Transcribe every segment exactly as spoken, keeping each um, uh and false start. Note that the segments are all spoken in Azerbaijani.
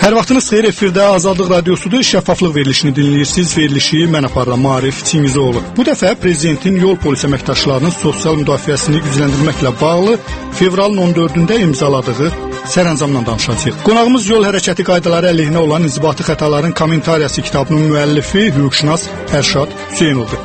Hər vaxtınız xeyir, efirdə Azadlıq Radiosudur, şəffaflıq verilişini dinləyirsiniz. Verilişi mən aparıram, Maarif Çingizoğlu. Bu dəfə prezidentin yol polisi əməkdaşlarının sosial müdafiəsini gücləndirməklə bağlı fevralın on dördündə imzaladığı sərəncamdan danışacağıq. Qonağımız yol hərəkəti qaydaları əleyhinə olan inzibati xətaların kommentariyası kitabının müəllifi, hüquqşünas Ərşad Hüseynovdur.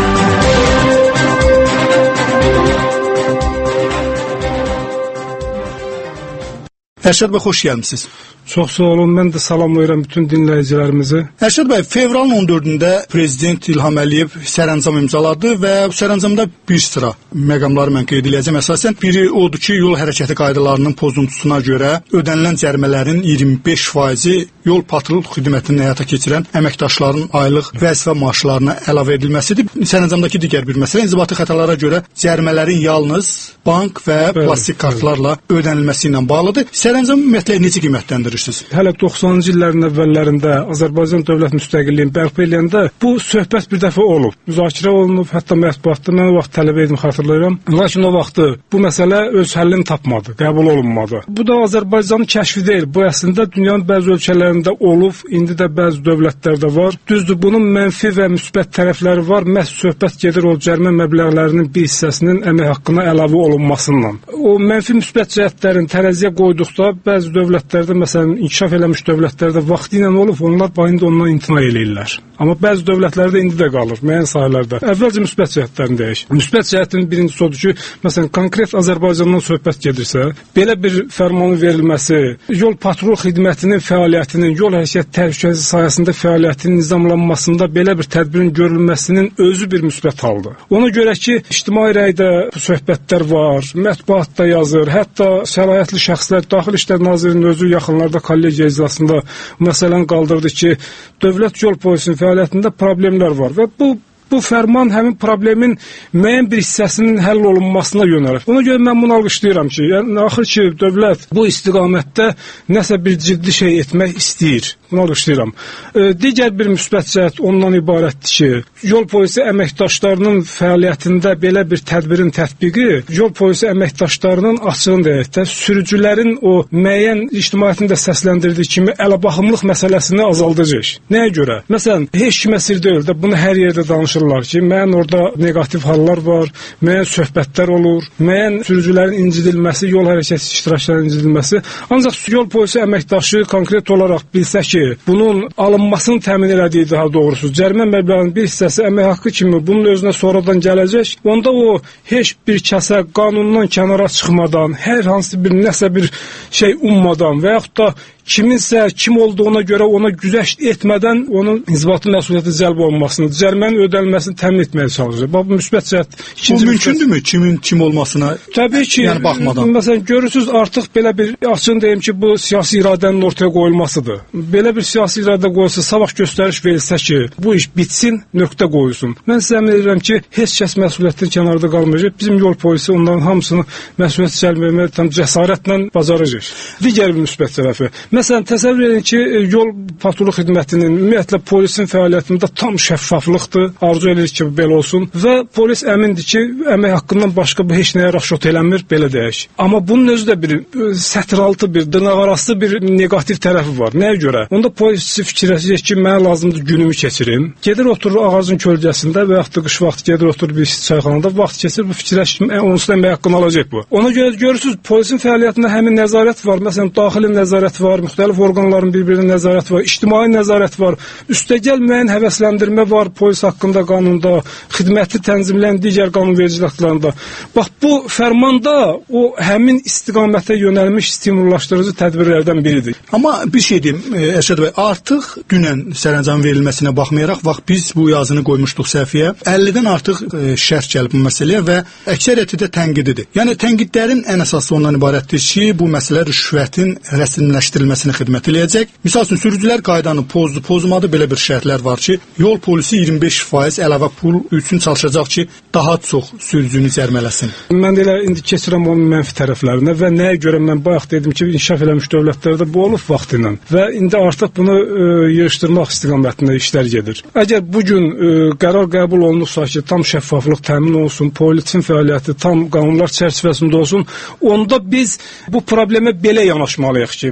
Ərşad bəy, xoş gəlmisiniz. Çox sağ olun, mən də salamlayıram bütün dinləyicilərimizi. Ərşad bəy, fevralın on dördündə Prezident İlham Əliyev sərəncam imzaladı və bu sərəncamda bir sıra məqamları mən qeyd edəcəm. Əsasən biri odur ki, yol hərəkəti qaydalarının pozuntusuna görə ödənilən cərimələrin iyirmi beş faizi yol patrul xidmətini həyata keçirən əməkdaşların aylıq vəzifə maaşlarına əlavə edilməsidir. Sərəncamdakı digər bir məsələ inzibati xətalara görə cərimələrin yalnız bank və plastik kartlarla ödənilməsi ilə bağlıdır. Sərəncamı ümumiyyətlə necə qiymətləndirirsiniz? Hələ doxsanıncı illərin əvvəllərində Azərbaycan dövlət müstəqilliyini bərpa edəndə bu söhbət bir dəfə olub. Müzakirə olunub, hətta mətbuatda mən o vaxt tələbə idim, xatırlayıram. Lakin o vaxtı bu məsələ öz həllini tapmadı, qəbul olunmadı. Bu da Azərbaycanın kəşfi deyil. Bu əslində dünyanın bəzi ölkələrində olub, indi də bəzi dövlətlərdə var. Düzdür, bunun mənfi və müsbət tərəfləri var. Məhz söhbət gedir o cərimə məbləğlərinin bir hissəsinin əmək haqqına əlavə olunmasından. O mənfi müsbət cəhətlərin tərəziyə qoyduqda bəzi dövlətlərdə, məsələn, inkişaf eləmiş dövlətlərdə vaxtı ilə olub, onlar bayında ondan imtina eləyirlər. Amma bəzi dövlətlərdə indi də qalır, müəyyən sahələrdə. Əvvəlcə müsbət cəhətlərini deyək. Müsbət cəhətin birincisi odur ki, məsələn, konkret Azərbaycandan söhbət gedirsə, belə bir fərmanın verilməsi, yol patrul xidmətinin fəaliyyətinin, yol hərəkət təhlükəsizliyi sayəsində fəaliyyətinin nizamlanmasında belə bir tədbirin görülməsinin özü bir müsbət haldır. Ona görə ki, ictimai rəydə bu söhbətlər var, mətbuatda yazır, hətta səlahiyyətli şəxslər, Daxili İşlər Nazirinin özü yaxınlarda kollegiya iclasında məsələn qaldırdı ki, dövlət yol polisinin fəaliyyətində problemlər var və bu Bu fərman həmin problemin müəyyən bir hissəsinin həll olunmasına yönəlir. Ona görə mən bunu alqışlayıram ki, yəni, axır ki, dövlət bu istiqamətdə nəsə bir ciddi şey etmək istəyir. Bunu alqışlayıram. E, digər bir müsbət cəhət ondan ibarətdir ki, yol polisi əməkdaşlarının fəaliyyətində belə bir tədbirin tətbiqi, yol polisi əməkdaşlarının açığını deyək də, sürücülərin o müəyyən ictimaiyyətin də səsləndirdiyi kimi əlabaxımlıq məsələsini azaldacaq. Nəyə görə? Məsələn, heç kimə sir deyil də, bunu hər yerdə danışır ki, müəyyən orada negativ hallar var, müəyyən söhbətlər olur, müəyyən sürücülərin incidilməsi, yol hərəkəti iştirakçılarının incidilməsi. Ancaq yol polisi əməkdaşı konkret olaraq bilsə ki, bunun alınmasını təmin elədiyi daha doğrusu, cərimə məbləğinin bir hissəsi əmək haqqı kimi bunun özünə sonradan gələcək, onda o heç bir kəsə qanundan kənara çıxmadan, hər hansı bir nəsə bir şey ummadan və yaxud da kiminsə kim olduğuna görə ona güzəşt etmədən onun inzibati məsuliyyəti cəlb olunmasını, cərimənin ödənilməsini təmin etməyə çalışır. Bu müsbət cəhət. Bu mümkündürmü kimin kim olmasına? Təbii ki, yəni baxmadan. Məsələn, görürsüz artıq belə bir açığını deyim ki, bu siyasi iradənin ortaya qoyulmasıdır. Belə bir siyasi iradə qoyulsa, sabah göstəriş verilsə ki, bu iş bitsin, nöqtə qoyulsun. Mən sizə əmin edirəm ki, heç kəs məsuliyyətdən kənarda qalmayacaq. Bizim yol polisi onların hamısını məsuliyyət cəlb etməyə tam cəsarətlə bacaracaq. Digər bir müsbət tərəfi. Məsələn, təsəvvür edin ki, yol patrulu xidmətinin, ümumiyyətlə polisin fəaliyyətində tam şəffaflıqdır, arzu edirik ki, belə olsun və polis əmindir ki, əmək haqqından başqa bu heç nəyə rəxşot eləmir, belə deyək. Amma bunun özü də bir sətiraltı, bir dırnaqarası bir negativ tərəfi var. Nəyə görə? Onda polisçi fikirləşəcək ki, mənə lazımdır günümü keçirim. Gedir oturur ağacın kölgəsində və yaxud da qış vaxtı gedir oturur bir çayxanada, vaxt keçir, bu fikirləşir ki, onsuz da əmək haqqını alacaq bu. Ona görə görürsünüz, polisin fəaliyyətində həmin nəzarət var, məsələn, daxili nəzarət var, müxtəlif orqanların bir-birinin nəzarəti var, ictimai nəzarət var, üstəgəl müəyyən həvəsləndirmə var polis haqqında qanunda, xidməti tənzimləyən digər qanunverici aktlarında. Bax, bu fərmanda o həmin istiqamətə yönəlmiş stimullaşdırıcı tədbirlərdən biridir. Amma bir şey deyim, Ərşad bəy, artıq dünən sərəncam verilməsinə baxmayaraq, vaxt biz bu yazını qoymuşduq səhifəyə, əllidən artıq şərh gəlib bu məsələyə və əksəriyyəti də tənqididir. Yəni, tənqidlərin ən əsası ondan ibarətdir ki, bu məsələ rüşvətin rəsmiləşdirilməsinə xidmət eləyəcək. Misal üçün, sürücülər qaydanı pozdu, pozmadı, belə bir şərtlər var ki, yol polisi iyirmi beş faiz əlavə pul üçün çalışacaq ki, daha çox sürücünü cərmələsin. Mən də elə indi keçirəm onun mənfi tərəflərinə və nəyə görə mən bayaq dedim ki, inkişaf eləmiş dövlətlərdə bu olub vaxtı ilə və indi artıq bunu e, yığışdırmaq istiqamətində işlər gedir. Əgər bugün e, qərar qəbul olunursa ki, tam şəffaflıq təmin olsun, polisin fəaliyyəti tam qanunlar çərçivəsində olsun, onda biz bu problemə belə yanaşmalıyıq ki, bunu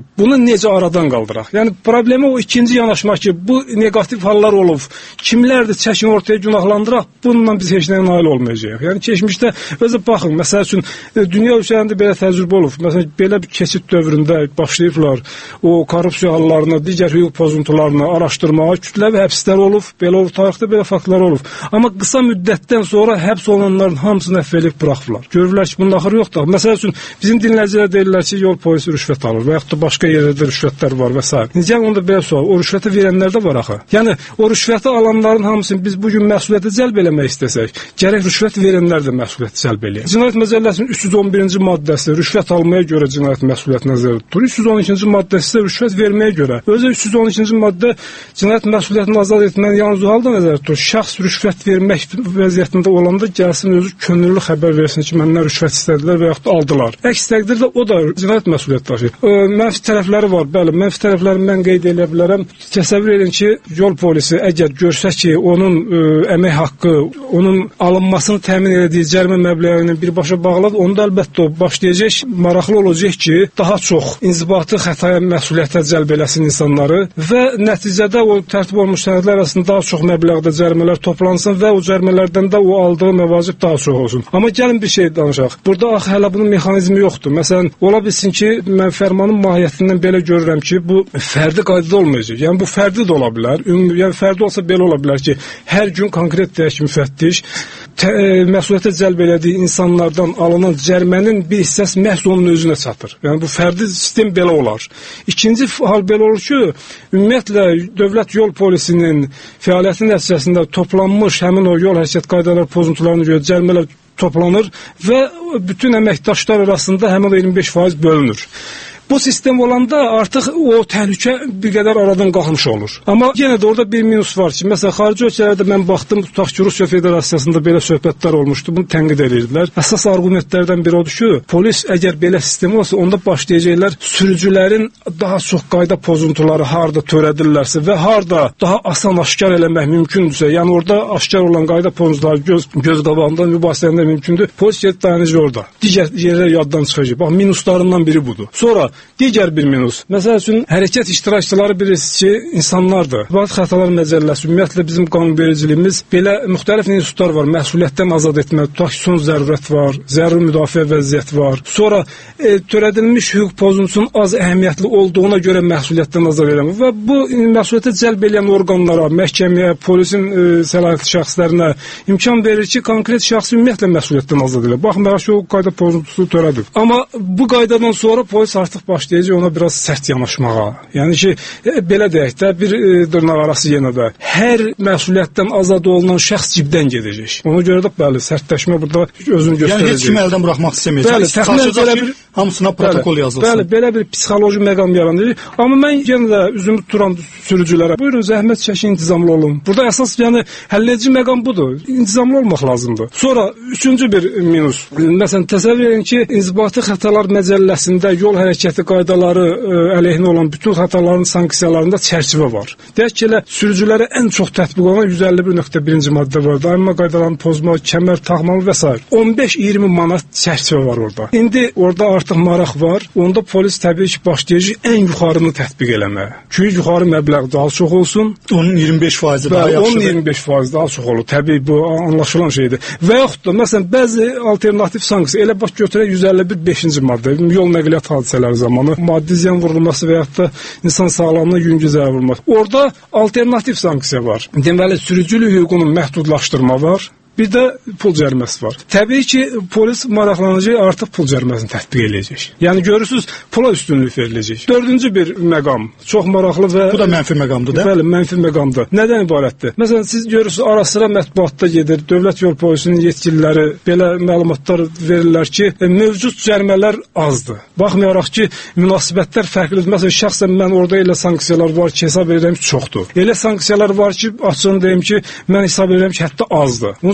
necə aradan qaldıraq? Yəni problemi o ikinci yanaşma ki, bu negativ hallar olub, kimlərdir çəkin ortaya günahlandıraq, bununla biz heç nəyə nail olmayacağıq. Yəni keçmişdə özü baxın, məsəl üçün dünya ölkələrində belə təcrübə olub. Məsələn, belə bir keçid dövründə başlayıblar o korrupsiya hallarını, digər hüquq pozuntularını araşdırmağa, kütləvi həbslər olub, belə olub, tarixdə belə faktlar olub. Amma qısa müddətdən sonra həbs olunanların hamısını əfv edib buraxıblar. Görürlər ki, bunun axırı yoxdur. Məsəl üçün bizim dinləyicilər deyirlər ki, yol polisi rüşvət alır və yaxud da başqa yerlərdə rüşvətlər var və s. Necə onda belə sual, o rüşvəti verənlər də var axı. Yəni o rüşvəti alanların hamısını biz bu gün məsuliyyətə cəlb eləmək istəsək, gərək rüşvət verənlər də məsuliyyəti cəlb eləyək. Cinayət Məcəlləsinin üç yüz on birinci maddəsi rüşvət almaya görə cinayət məsuliyyəti nəzərdə tutulur. üç yüz on ikinci maddəsi də rüşvət verməyə görə. Özü üç yüz on ikinci maddə cinayət məsuliyyətini azad etmənin yalnız o halda nəzərdə tutulur. Şəxs rüşvət vermək vəziyyətində olanda gəlsin özü könüllü xəbər versin ki, məndən rüşvət istədilər və yaxud da aldılar. Əks təqdirdə o da cinayət məsuliyyəti daşıyır. Mənfi tərəfləri var, bəli, mənfi tərəflərini mən qeyd edə bilərəm. Təsəvvür edin ki, yol polisi əgər görsə ki, onun ə, əmək haqqı, onun alınmasını təmin etdiyi cərimə məbləğinin birbaşa bağlıdır, onda əlbəttə o başlayacaq, maraqlı olacaq ki, daha çox inzibati xətaya məsuliyyətə cəlb eləsin insanları və nəticədə o tərtib olunmuş sənədlər arasında daha çox məbləğdə cərimələr toplansın və o cərimələrdən də o aldığı məvacib daha çox olsun. Amma gəlin bir şey danışaq. Burada axı hələ bunun mexanizmi yoxdur. Məsələn, ola bilsin ki, mən fərmanın mahiyyətindən belə görürəm ki, bu fərdi qaydada olmayacaq. Yəni bu fərdi də ola bilər. Ümumi, yəni fərdi olsa belə ola bilər ki, hər gün konkret deyək müfəttiş tə, e, məsuliyyətə cəlb elədiyi insanlardan alınan cərimənin bir hissəsi məhz onun özünə çatır. Yəni bu fərdi sistem belə olar. İkinci hal belə olur ki, ümumiyyətlə dövlət yol polisinin fəaliyyəti nəticəsində toplanmış həmin o yol hərəkət qaydaları pozuntularına görə cərimələr toplanır və bütün əməkdaşlar arasında həmin o iyirmi beş faiz bölünür. Bu sistem olanda artıq o təhlükə bir qədər aradan qalxmış olur. Amma yenə də orada bir minus var ki, məsələn, xarici ölkələrdə mən baxdım, tutaq ki, Rusiya Federasiyasında belə söhbətlər olmuşdu, bunu tənqid edirdilər. Əsas arqumentlərdən biri odur ki, polis əgər belə sistem olsa, onda başlayacaqlar sürücülərin daha çox qayda pozuntuları harda törədirlərsə və harda daha asan aşkar eləmək mümkündürsə, yəni orada aşkar olan qayda pozuntuları göz, göz qabağında mübahisə etmək mümkündür. Polis gedib dayanacaq orada. Digər yerlər yaddan çıxacaq. Bax, minuslarından biri budur. Sonra digər bir minus. Məsəl üçün, hərəkət iştirakçıları bilirsiniz ki, insanlardır. İnzibati Xətalar Məcəlləsi, ümumiyyətlə bizim qanunvericiliyimiz belə müxtəlif institutlar var. Məsuliyyətdən azad etmə, tutaq ki, son zərurət var, zəruri müdafiə vəziyyəti var. Sonra e, törədilmiş hüquq pozuntusunun az əhəmiyyətli olduğuna görə məsuliyyətdən azad eləmə və bu məsuliyyətə cəlb edən orqanlara, məhkəməyə, polisin e, səlahiyyətli şəxslərinə imkan verir ki, konkret şəxs ümumiyyətlə məsuliyyətdən azad elə. Baxmayaraq ki, o qayda pozuntusu törədir. Amma bu qaydadan sonra polis artıq başlayacaq ona biraz sərt yanaşmağa. Yəni ki, e, belə deyək də, bir e, dırnaq arası yenə də hər məsuliyyətdən azad olunan şəxs cibdən gedəcək. Ona görə də bəli, sərtləşmə burada özünü göstərəcək. Yəni heç kimi əldən buraxmaq istəməyəcək. Bəli, təxminən belə bir hamısına protokol bəli, yazılsın. Bəli, belə bir psixoloji məqam yaranır. Amma mən yenə də üzümü tuturam sürücülərə. Buyurun, zəhmət çəkin, intizamlı olun. Burada əsas yəni həlledici məqam budur. İntizamlı olmaq lazımdır. Sonra üçüncü bir minus. Məsələn, təsəvvür edin ki, İnzibati Xətalar Məcəlləsində yol hərəkəti qaydaları ə, əleyhinə olan bütün xətaların sanksiyalarında çərçivə var. Deyək ki, elə sürücülərə ən çox tətbiq olan yüz əlli bir nöqtə birinci maddə var. Daima qaydalarını pozma, kəmər taxmalı və s. on beş iyirmi manat çərçivə var orada. İndi orada artıq maraq var. Onda polis təbii ki, başlayacaq ən yuxarını tətbiq eləməyə. Çünki yuxarı məbləğ daha çox olsun. Onun iyirmi beş faizi daha yaxşıdır. Onun iyirmi beş faizi daha çox olur. Təbii bu anlaşılan şeydir. Və yaxud da məsələn bəzi alternativ sanksiya elə baş götürək yüz əlli bir beşinci maddə yol nəqliyyat hadisələri zamanı maddi ziyan vurulması və yaxud da insan sağlamlığına yüngül zərər vurulması. Orada alternativ sanksiya var. Deməli sürücülük hüququnun məhdudlaşdırma var. Bir də pul cəriməsi var. Təbii ki, polis maraqlanacaq, artıq pul cəriməsini tətbiq edəcək. Yəni görürsüz, pula üstünlük veriləcək. Dördüncü bir məqam, çox maraqlı və bu da mənfi məqamdır da. Bəli, mənfi məqamdır. Nədən ibarətdir? Məsələn, siz görürsüz, ara sıra mətbuatda gedir, dövlət yol polisinin yetkililəri belə məlumatlar verirlər ki, e, mövcud cərimələr azdır. Baxmayaraq ki, münasibətlər fərqlidir. Məsələn, şəxsən mən orada elə sanksiyalar var ki, hesab edirəm ki, çoxdur. Elə sanksiyalar var ki, açığını deyim ki, mən hesab edirəm ki, hətta azdır. Bunun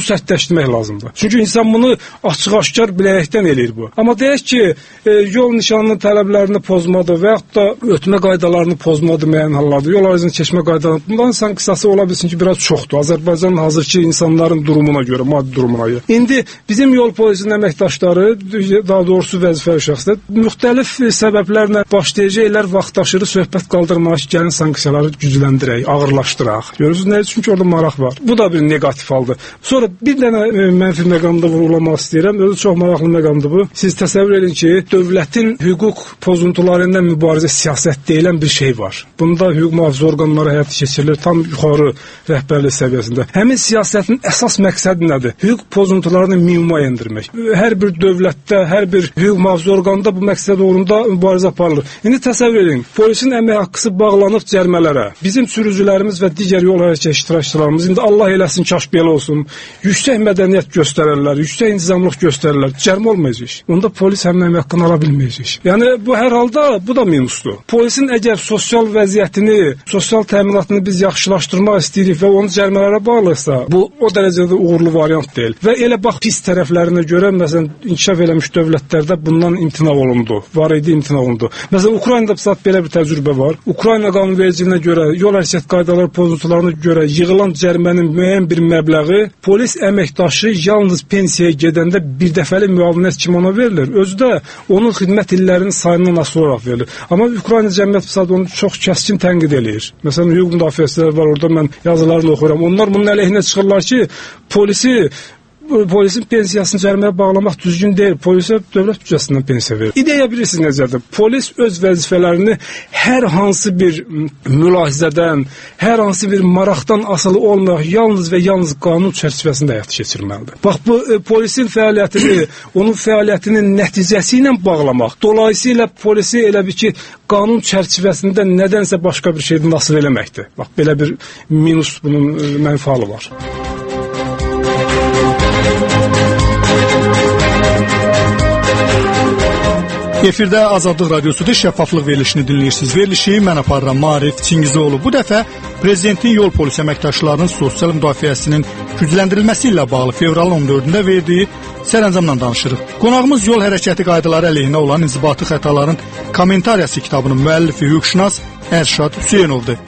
sərtləşdirmək lazımdır. Çünki insan bunu açıq-aşkar bilərəkdən eləyir bu. Amma deyək ki, e, yol nişanının tələblərini pozmadır və yaxud da ötmə qaydalarını pozmadır müəyyən hallarda, yol ayrıcını keçmə qaydalarını, bunların sanksiyası ola bilsin ki, biraz çoxdur. Azərbaycanın hazırki insanların durumuna görə, maddi durumuna görə. İndi bizim yol polisinin əməkdaşları, daha doğrusu vəzifəli şəxslər, müxtəlif səbəblərlə başlayacaqlar vaxtaşırı söhbət qaldırmaq ki, gəlin sanksiyaları gücləndirək, ağırlaşdıraq. Görürsünüz, nə? Çünki orada maraq var. Bu da bir negativ haldır. Sonra bir dənə e, mənfi məqamda vurulamaq istəyirəm. Özü çox maraqlı məqamdır bu. Siz təsəvvür edin ki, dövlətin hüquq pozuntularından mübarizə siyasət deyilən bir şey var. Bunda hüquq mühafizə orqanları həyata keçirilir tam yuxarı rəhbərlik səviyyəsində. Həmin siyasətin əsas məqsədi nədir? Hüquq pozuntularını minimuma endirmək. Hər bir dövlətdə, hər bir hüquq mühafizə orqanında bu məqsəd uğrunda mübarizə aparılır. İndi təsəvvür edin, polisin əmək haqqısı bağlanıb cərmələrə. Bizim sürücülərimiz və digər yol hərəkəti iştirakçılarımız indi Allah eləsin kaş belə olsun. Yüksək mədəniyyət göstərərlər, yüksək intizamlıq göstərirlər. Cərmə olmayacaq. Onda polis həmin əmək haqqını ala bilməyəcək. Yəni bu hər halda bu da minusdur. Polisin əgər sosial vəziyyətini, sosial təminatını biz yaxşılaşdırmaq istəyirik və onu cərmələrə bağlıysa, bu o dərəcədə uğurlu variant deyil. Və elə bax pis tərəflərinə görə məsələn inkişaf eləmiş dövlətlərdə bundan imtina olundu. Var idi, imtina olundu. Məsələn Ukraynada saat belə bir təcrübə var. Ukrayna qanunvericiliyinə görə, yol hərəkət qaydaları pozuntularına görə yığılan cərimənin müəyyən bir məbləği polis əməkdaşı yalnız pensiyaya gedəndə bir dəfəli müavinət kimi ona verilir. Özü də onun xidmət illərinin sayından asılı olaraq verilir. Amma Ukrayna cəmiyyət fəsadı onu çox kəskin tənqid eləyir. Məsələn, hüquq müdafiəçiləri var orada, mən yazılarını oxuyuram. Onlar bunun əleyhinə çıxırlar ki, polisi polisin pensiyasını cəriməyə bağlamaq düzgün deyil. Polisə dövlət büdcəsindən pensiya verir. İdeya bilirsiniz necədir? Polis öz vəzifələrini hər hansı bir mülahizədən, hər hansı bir maraqdan asılı olmayaraq yalnız və yalnız qanun çərçivəsində həyata keçirməlidir. Bax bu e, polisin fəaliyyətini, onun fəaliyyətinin nəticəsi ilə bağlamaq, dolayısıyla polisi elə bir ki, qanun çərçivəsində nədənsə başqa bir şeydən asılı eləməkdir. Bax belə bir minus bunun e, mənfi halı var. Efirdə Azadlıq Radiosudur, şəffaflıq verilişini dinləyirsiniz. Verilişi mən aparıram, Maarif Çingizoğlu. Bu dəfə Prezidentin yol polisi əməkdaşlarının sosial müdafiəsinin gücləndirilməsi ilə bağlı fevralın on dördündə verdiyi sərəncamla danışırıq. Qonağımız yol hərəkəti qaydaları əleyhinə olan inzibati xətaların kommentariyası kitabının müəllifi hüquqşünas Ərşad Hüseynovdur.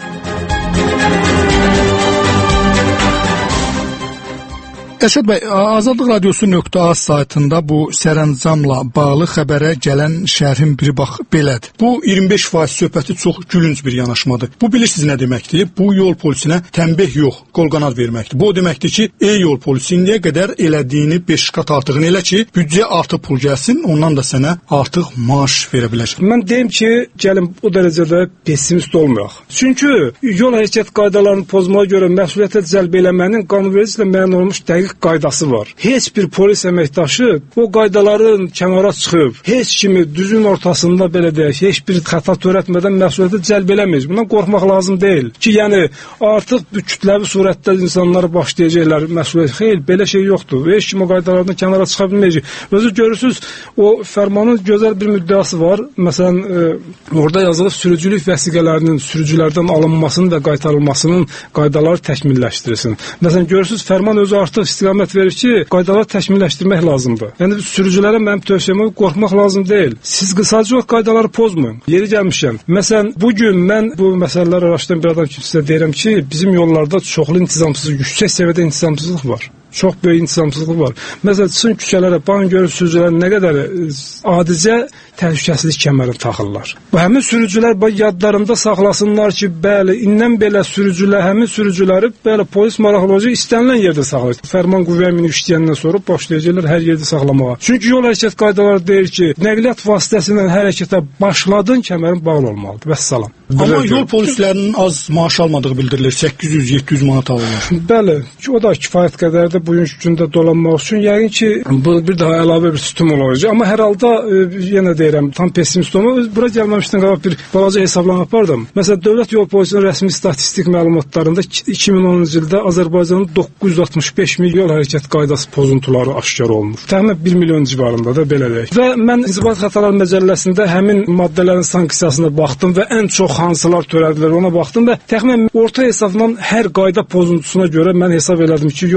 Ərşad bəy, Azadlıq Radiosu nöqtə az saytında bu sərəncamla bağlı xəbərə gələn şərhin biri bax belədir. Bu iyirmi beş faiz söhbəti çox gülünc bir yanaşmadır. Bu bilirsiniz nə deməkdir? Bu yol polisinə tənbih yox, qol-qanad verməkdir. Bu o deməkdir ki, ey yol polisi indiyə qədər elədiyini beş qat artığını elə ki, büdcə artıq pul gəlsin, ondan da sənə artıq maaş verə biləcək. Mən deyim ki, gəlin o dərəcədə pessimist olmayaq. Çünki yol hərəkət qaydalarını pozmağa görə məsuliyyətə cəlb eləmənin qanunvericiliklə müəyyən olunmuş dəqiq qaydası var. Heç bir polis əməkdaşı o qaydaların kənara çıxıb, heç kimi düzün ortasında belə deyək, heç bir xəta törətmədən məsuliyyəti cəlb eləmir. Bundan qorxmaq lazım deyil. Ki, yəni artıq kütləvi surətdə insanlar başlayacaqlar məsuliyyət. Xeyr, belə şey yoxdur. Heç kim o qaydalardan kənara çıxa bilməyəcək. Özü görürsüz, o fərmanın gözəl bir müddəası var. Məsələn, e, orada yazılıb sürücülük vəsiqələrinin sürücülərdən alınmasının və qaytarılmasının qaydaları təkmilləşdirilsin. Məsələn, görürsüz, fərman özü artıq istiqamət verir ki, qaydaları təkmilləşdirmək lazımdır. Yəni sürücülərə mənim tövsiyəm qorxmaq lazım deyil. Siz qısacaq qaydaları pozmayın. Yeri gəlmişəm. Məsələn, bu gün mən bu məsələləri araşdıran bir adam kimi sizə deyirəm ki, bizim yollarda çoxlu intizamsızlıq, yüksək səviyyədə intizamsızlıq var. Çox böyük intizamsızlıq var. Məsələn, çıxın küçələrə, baxın görün sürücülər nə qədər adicə təhlükəsizlik kəməri taxırlar. Bu həmin sürücülər yadlarında saxlasınlar ki, bəli, indən belə sürücülər, həmin sürücüləri belə polis maraqlıcı istənilən yerdə saxlayır. Fərman qüvvəyə minib işləyəndən sonra başlayacaqlar hər yerdə saxlamağa. Çünki yol hərəkət qaydaları deyir ki, nəqliyyat vasitəsilə hərəkətə başladın, kəmərin bağlı olmalıdır. Vəssalam. Amma yol polislərinin az maaş almadığı bildirilir. səkkiz yüz yeddi yüz manat alırlar. Bəli, o da kifayət qədərdir bugünkü gündə dolanmaq üçün. Yəqin ki, bu bir daha əlavə bir stimul olacaq. Amma hər halda e, yenə deyirəm, tam pessimist olma. Bura gəlməmişdən qabaq bir balaca hesablama yapardım. Məsələn, Dövlət Yol Polisinin rəsmi statistik məlumatlarında iki min onuncu ildə Azərbaycanın doqquz yüz altmış beş min yol hərəkət qaydası pozuntuları aşkar olunur. Təxminən bir milyon civarında da belə deyək. Və mən İnzibati Xətalar Məcəlləsində həmin maddələrin sanksiyasına baxdım və ən çox hansılar törədilir ona baxdım və təxminən orta hesabla hər qayda pozuntusuna görə mən hesab elədim ki, yol polisi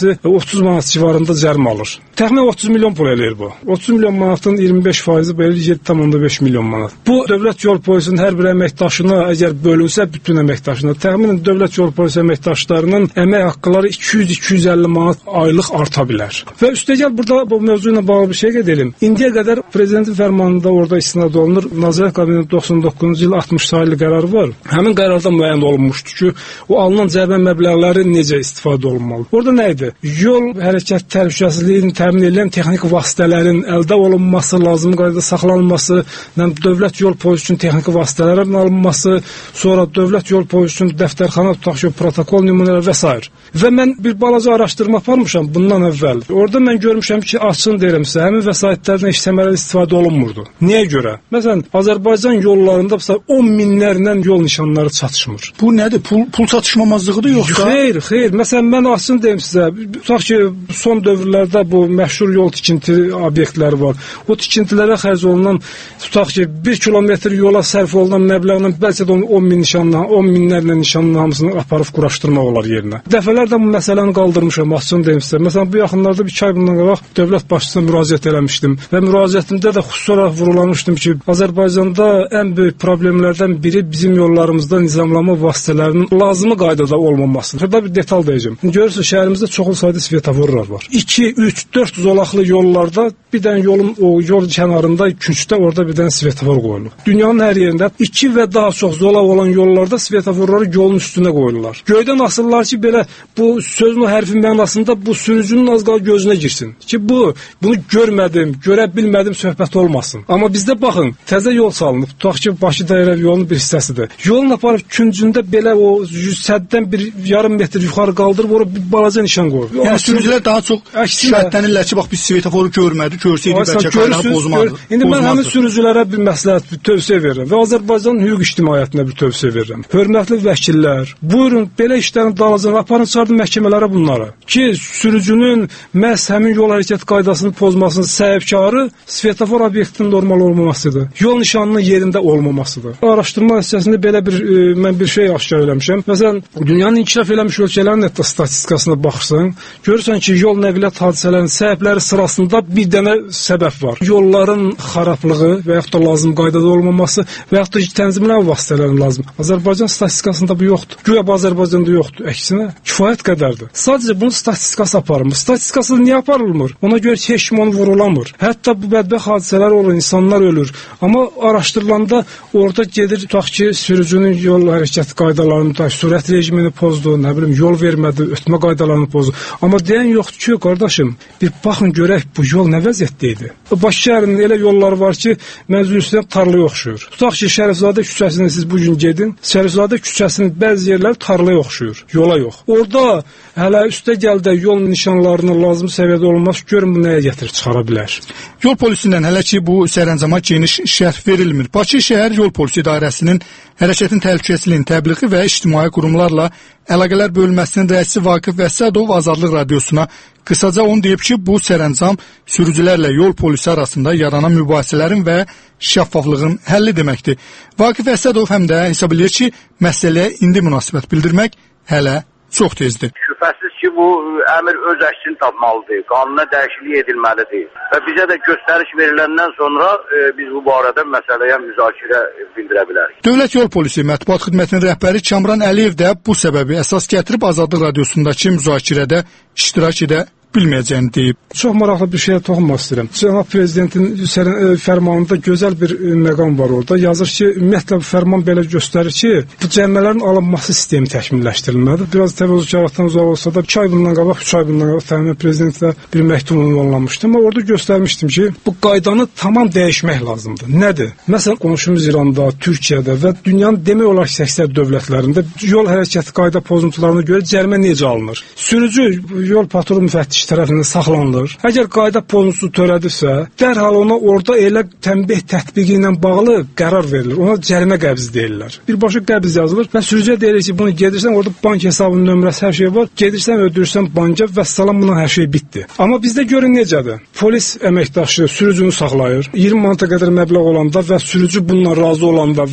sürücüsü otuz manat civarında cərimə alır. Təxminən otuz milyon pul eləyir bu. otuz milyon manatın iyirmi beş faizi belə yeddi tam beş milyon manat. Bu dövlət yol polisinin hər bir əməkdaşına əgər bölünsə bütün əməkdaşına təxminən dövlət yol polisi əməkdaşlarının əmək haqqları iki yüz iki yüz əlli manat aylıq arta bilər. Və üstəgəl burada bu mövzu ilə bağlı bir şey qeyd edelim. İndiyə qədər prezidentin fərmanında orada istinad olunur. Nazirlər Kabinetinin doxsan doqquzuncu il altmış saylı qərarı var. Həmin qərarda müəyyən olunmuşdu ki, o alınan cərimə məbləğləri necə istifadə olunmalı. Orada nə idi? Yol hərəkət təhlükəsizliyini təmin edən texniki vasitələrin əldə olunması, lazımi qaydada saxlanılması, dövlət yol polisi üçün texniki vasitələrin alınması, sonra dövlət yol polisi üçün dəftərxana tutaq ki, protokol nümunələri və s. Və mən bir balaca araşdırma aparmışam bundan əvvəl. Orada mən görmüşəm ki, açın deyirəmsə, həmin vəsaitlərdən heç səmərəli istifadə olunmurdu. Niyə görə? Məsələn, Azərbaycan yollarında on minlərlə yol nişanları çatışmır. Bu nədir? Pul, pul çatışmamazlığıdır yoxsa? Xeyr, xeyr. Məsələn, mən açın deyim sizə, tutaq ki, son dövrlərdə bu məşhur yol tikinti obyektləri var. O tikintilərə xərc olunan, tutaq ki, bir kilometr yola sərf olunan məbləğlə bəlkə də on min nişanlı, on minlərlə nişanlı hamısını aparıb quraşdırmaq olar yerinə. Dəfələrlə bu məsələni qaldırmışam, açın deyim sizə. Məsələn, bu yaxınlarda bir iki ay bundan qabaq dövlət başçısına müraciət eləmişdim və müraciətimdə də xüsusi olaraq vurulamışdım ki, Azərbaycanda ən böyük problemlərdən biri bizim yollarımızda nizamlama vasitələrinin lazımi qaydada olmamasıdır. Burada bir detal deyəcəm. Görürsünüz, şəhərimizdə çoxlu sayda svetoforlar var. iki, üç, dörd zolaqlı yollarda bir dənə yolun o yol kənarında küncdə orada bir dənə svetofor qoyulur. Dünyanın hər yerində iki və daha çox zolaq olan yollarda svetoforları yolun üstünə qoyurlar. Göydən asırlar ki, belə bu sözün o hərfi mənasında bu sürücünün az qala gözünə girsin. Ki bu, bunu görmədim, görə bilmədim söhbət olmasın. Amma bizdə baxın, təzə yol salınıb. Tutaq ki, Bakı Dairə yolunun bir hissəsidir. Yolun aparıb küncündə belə o səddən bir yarım metr yuxarı qaldırıb oraya bir balaca nişan qoyur. Yəni sürücülər daha çox şikayətlənirlər ki, bax biz svetoforu görmədik, görsəydik bəlkə qaydaları pozmadı. İndi mən həmin sürücülərə bir məsləhət, bir tövsiyə verirəm və Azərbaycan hüquq ictimaiyyətinə bir tövsiyə verirəm. Hörmətli vəkillər, buyurun belə işlərin dalacağını aparın, çıxardın məhkəmələrə bunları. Ki, sürücünün məhz həmin yol hərəkət qaydasını pozmasının səbəbkarı svetofor obyektinin normal olmamasıdır. Yol nişanının yerində olmamasıdır. Araşdırma əsasında belə bir e, mən bir şey aşkar eləmişəm. Məsələn, dünyanın inkişaf eləmiş ölkələrinin hətta statistikasına baxırsan, görürsən ki, yol nəqliyyat hadisələrinin səbəbləri sırasında bir dənə səbəb var. Yolların xarablığı və yaxud da lazım qaydada olmaması və yaxud da tənzimlənmə vasitələrinin lazım. Azərbaycan statistikasında bu yoxdur. Güya Azərbaycanda yoxdur. Əksinə, kifayət qədərdir. Sadəcə bunun statistikası aparılmır. Statistikası niyə aparılmır? Ona görə ki, heç kim onu vurulamır. Hətta bu bədbəxt hadisələr olur, insanlar ölür. Amma araşdırılanda orada gedir, tutaq ki, sürücünün yol hərəkəti qaydalarını, sürət rejimini pozdu, nə bilim, yol vermədi, ötmə qaydalarını pozdu. Amma deyən yoxdur ki, qardaşım, bir baxın görək bu yol nə vəziyyətdə idi. Bakı şəhərinin elə yolları var ki, mənzilüstdən tarlaya oxşuyur. Tutaq ki, Şərifzadə küçəsində siz bu gün gedin, Şərifzadə küçəsinin bəzi yerləri tarlaya oxşuyur, yola yox. Orada hələ üstə gəldə yol nişanlarının lazım səviyyədə olması görün bu nəyə gətirib çıxara bilər. Yol polisindən hələ ki bu sərəncama geniş şərh verilmir. Bakı şəhər yol polisi idarəsinin hərəkətin təhlükəsizliyinin təbliği və ictimai qurumlarla əlaqələr bölməsinin rəisi Vaqif Vəsədov Azadlıq radiosuna qısaca onu deyib ki, bu sərəncam sürücülərlə yol polisi arasında yaranan mübahisələrin və şəffaflığın həlli deməkdir. Vaqif Vəsədov həm də hesab edir ki, məsələyə indi münasibət bildirmək hələ çox tezdir. Şübhəsiz ki, bu əmr öz əksini tapmalıdır, qanuna dəyişiklik edilməlidir və bizə də göstəriş veriləndən sonra e, biz bu barədə məsələyə müzakirə bildirə bilərik. Dövlət Yol Polisi Mətbuat Xidmətinin rəhbəri Kamran Əliyev də bu səbəbi əsas gətirib Azadlıq radiosundakı müzakirədə iştirak edə bilməyəcəyini deyib. Çox maraqlı bir şeyə toxunmaq istəyirəm. Cənab Prezidentin fərmanında gözəl bir məqam var orada. Yazır ki, ümumiyyətlə fərman belə göstərir ki, bu cərimələrin alınması sistemi təkmilləşdirilməlidir. Biraz təvəzzülkarlıqdan uzaq olsa da iki ay bundan qabaq, üç ay bundan qabaq təmin prezidentlə bir məktub ünvanlamışdım. Amma orada göstərmişdim ki, bu qaydanı tamam dəyişmək lazımdır. Nədir? Məsələn, qonşumuz İranda, Türkiyədə və dünyanın demək olar ki, əksər dövlətlərində yol hərəkəti qayda pozuntularına görə cərimə necə alınır? Sürücü yol patrul müfəttiş tərəfindən saxlanılır. Əgər qayda pozuntusu törədirsə, dərhal ona orada elə tənbih tətbiqi ilə bağlı qərar verilir. Ona cərimə qəbzi deyirlər. Birbaşa qəbz yazılır və sürücüyə deyilir ki, bunu gedirsən, orada bank hesabının nömrəsi, hər şey var. Gedirsən, ödürürsən banka və salam bundan hər şey bitdi. Amma bizdə görün necədir? Polis əməkdaşı sürücünü saxlayır. iyirmi manata qədər məbləğ olanda və sürücü bununla razı olanda və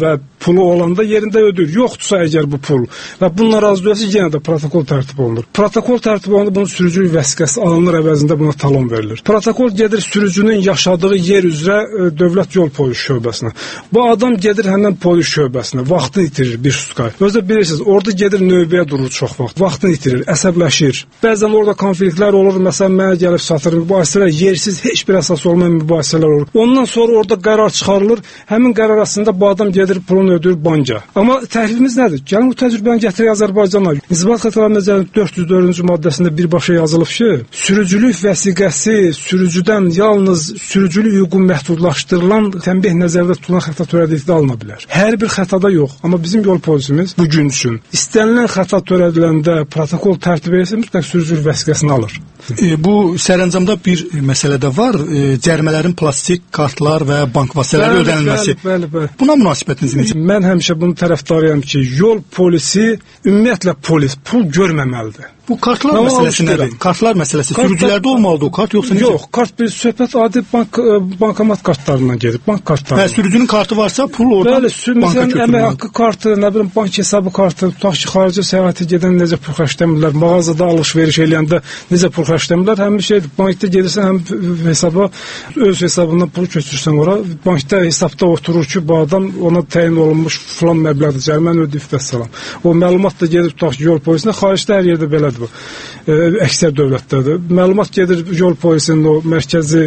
pulu olanda yerində ödür. Yoxdursa əgər bu pul və bununla razı deyilsə yenə də protokol tərtib olunur. Protokol tərtib olunur, bunun sürücülük vəsiqəsi alınır, əvəzində buna talon verilir. Protokol gedir sürücünün yaşadığı yer üzrə e, dövlət yol polis şöbəsinə. Bu adam gedir həmin polis şöbəsinə, vaxtını itirir bir sutka. Özdə bilirsiniz, orada gedir növbəyə durur çox vaxt. Vaxtını itirir, əsəbləşir. Bəzən orada konfliktlər olur, məsələn mənə gəlib çatır, mübahisələr yersiz, heç bir əsas olmayan mübahisələr olur. Ondan sonra orada qərar çıxarılır. Həmin qərar arasında bu adam gedir pulunu ödür banka. Amma təklifimiz nədir? Gəlin bu təcrübəni gətirək Azərbaycana. İnzibat Xətalar Məcəlləsinin dörd yüz dördüncü maddəsində birbaşa yazılıb ki, sürücülük vəsiqəsi sürücüdən yalnız sürücülük hüququ məhdudlaşdırılan tənbih nəzərdə tutulan xəta törədildikdə alına bilər. Hər bir xətada yox. Amma bizim yol polisimiz bu gün üçün istənilən xəta törədiləndə protokol tərtib edilsə mütləq sürücülük vəsiqəsini alır. E, bu sərəncamda bir məsələ də var. E, cərimələrin plastik kartlar və bank vasitələri ödənilməsi. Bəli, bəli. Buna münasibətiniz necə? Mən həmişə bunu tərəfdarıyam ki, yol polisi ümumiyyətlə polis pul görməməlidir. Bu kartlar Mən məsələsi nədir? Kartlar məsələsi kart, sürücülərdə olmalıdır o kart yoxsa necə? Yox, kart bir söhbət adi bank bankomat kartlarından gedir. Bank kartları. Hə, sürücünün kartı varsa pul oradan Bəli, banka götürülür. Əmək haqqı kartı, nə bilim bank hesabı kartı, tutaq ki, xarici səyahətə gedən necə pul xərcləmirlər, mağazada alış-veriş eləyəndə necə pul xərcləmirlər, həmin şeydir. Bankda gedirsən həm hesaba öz hesabından pul köçürsən ora, bankda hesabda oturur ki, bu adam ona təyin olunmuş filan məbləğdə cəriməni ödəyib vəssalam. O məlumat da gedir tutaq ki, yol polisinə, xaricdə hər yerdə belədir bu. E, əksər dövlətlərdə. Məlumat gedir yol polisinin o mərkəzi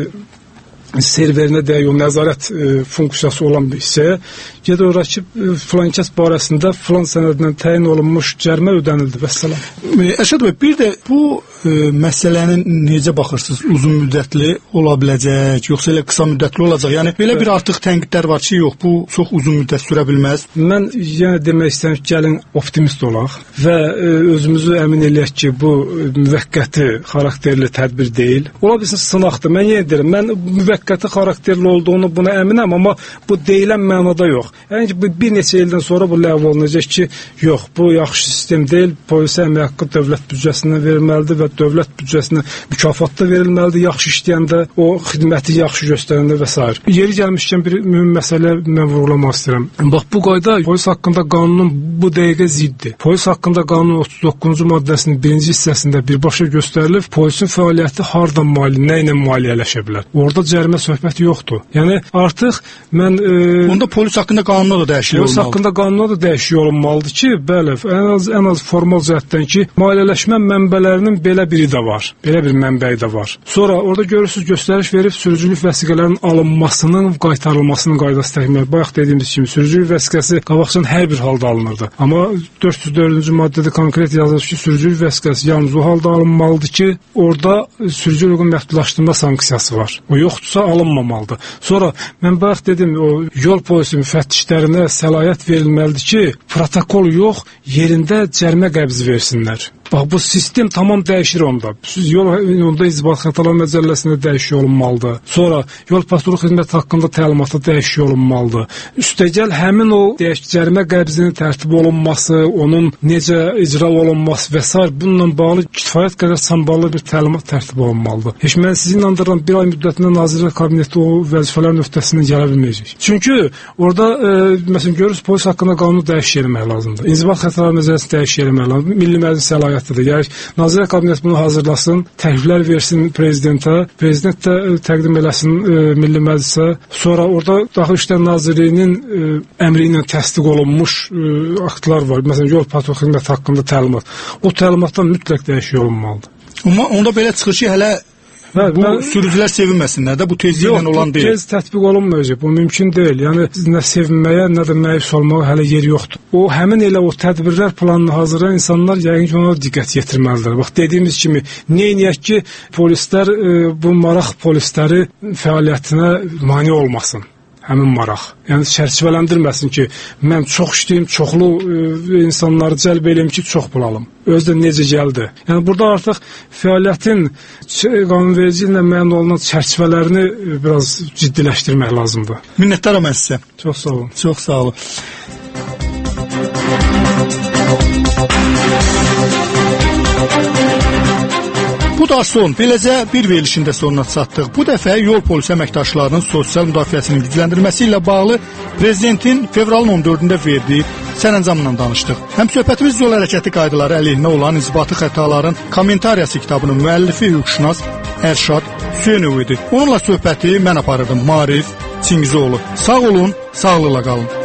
serverinə deyək, o nəzarət e, funksiyası olan bir hissəyə gedir ora ki, filan kəs barəsində filan sənədlə təyin olunmuş cərimə ödənildi, vəssalam. Əşad bəy, bir də bu e, məsələnin necə baxırsınız? Uzun müddətli ola biləcək, yoxsa elə qısa müddətli olacaq? Yəni, belə bir artıq tənqidlər var ki, yox, bu çox uzun müddət sürə bilməz. Mən yenə demək istəyirəm ki, gəlin optimist olaq və e, özümüzü əmin eləyək ki, bu müvəqqəti xarakterli tədbir deyil. Ola bilsin sınaqdır. Mən yenə deyirəm, mən müvəqqəti xarakterli olduğunu buna əminəm, amma bu deyilən mənada yox. Yəni ki, bir neçə ildən sonra bu ləğv olunacaq ki, yox, bu yaxşı sistem deyil, polisə əmək haqqı dövlət büdcəsindən verilməlidir və dövlət büdcəsinə mükafat da verilməlidir, yaxşı işləyəndə, o xidməti yaxşı göstərəndə və s. Yeri gəlmişkən bir mühüm məsələ mən vurğulamaq istəyirəm. Bax, bu qayda polis haqqında qanunun bu dəqiqə ziddir. Polis haqqında qanunun otuz doqquzuncu maddəsinin birinci hissəsində birbaşa göstərilib, polisin fəaliyyəti hardan mali, nə ilə maliyyələşə bilər. Orada cərimə söhbəti yoxdur. Yəni, artıq mən... E, Onda polis haqqında qanuna da dəyişiklik olmalıdır. Polis haqqında qanuna da dəyişiklik olmalıdır ki, bəli, ən az, ən az formal cəhətdən ki, maliyyələşmə mənbələrinin belə biri də var. Belə bir mənbəyi də var. Sonra orada görürsünüz, göstəriş verib sürücülük vəsiqələrinin alınmasının, qaytarılmasının qaydası təkmil. Bayaq dediyimiz kimi, sürücülük vəsiqəsi qabaqcan hər bir halda alınırdı. Amma dörd yüz dördüncü maddədə konkret yazılır ki, sürücülük vəsiqəsi yalnız o halda alınmalıdır ki, orada sürücülük məhdudlaşdırma sanksiyası var. O yoxdursa alınmamalıdır. Sonra mən bayaq dedim, o yol polisi müfəttişlərinə səlahiyyət verilməlidir ki, protokol yox, yerində cərimə qəbzi versinlər. Bax, bu sistem tamam dəyişir onda. Yol onda İnzibat Xətalar Məcəlləsində dəyişik olunmalıdır. Sonra yol patrul xidməti haqqında təlimatda dəyişik olunmalıdır. Üstəgəl həmin o deyək, cərimə qəbzinin tərtib olunması, onun necə icra olunması və s. bununla bağlı kifayət qədər samballı bir təlimat tərtib olunmalıdır. Heç mən sizi inandırıram, bir ay müddətində Nazirlər Kabineti o vəzifələrin öhdəsindən gələ bilməyəcək. Çünki orada, e, məsələn, görürüz, polis haqqında qanunu dəyişik eləmək lazımdır. İnzibat Xətalar Məcəlləsini dəyişik eləmək lazımdır. Milli Məclis səlahiyyəti Yəni, Nazirlər Kabineti bunu hazırlasın, təkliflər versin prezidentə, prezident də təqdim eləsin e, Milli Məclisə. Sonra orada Daxili İşlər Nazirliyinin e, əmri ilə təsdiq olunmuş e, aktlar var. Məsələn, yol patrul xidməti haqqında təlimat. O təlimatdan mütləq dəyişik olunmalıdır. Amma onda belə çıxır ki, hələ Hə, bu mən, sürücülər sevinməsinlər də, bu tezliklə olan deyil. Yox, tez tətbiq olunmayacaq, bu mümkün deyil. Yəni, nə sevinməyə, nə də məyus olmağa hələ yer yoxdur. O, həmin elə o tədbirlər planını hazırlayan insanlar yəqin ki, ona diqqət yetirməlidir. Bax, dediyimiz kimi, neyniyək ki, polislər, e, bu maraq polisləri fəaliyyətinə mane olmasın. Həmin maraq. Yəni, çərçivələndirməsin ki, mən çox işləyim, çoxlu e, insanları cəlb eləyim ki, çox pul alım. Özdə necə gəldi. Yəni, burada artıq fəaliyyətin qanunverici ilə müəyyən olunan çərçivələrini e, biraz ciddiləşdirmək lazımdır. Minnətdaram mən sizə. Çox sağ olun. Çox sağ olun. Bu da son. Beləcə bir verilişin də sonuna çatdıq. Bu dəfə yol polisi əməkdaşlarının sosial müdafiəsinin gücləndirilməsi ilə bağlı prezidentin fevralın on dördündə verdiyi sərəncamla danışdıq. Həm söhbətimiz yol hərəkəti qaydaları əleyhinə olan inzibati xətaların kommentariyası kitabının müəllifi hüquqşünas Ərşad Hüseynov idi. Onunla söhbəti mən aparırdım. Maarif Çingizoğlu. Sağ olun, sağlıqla qalın.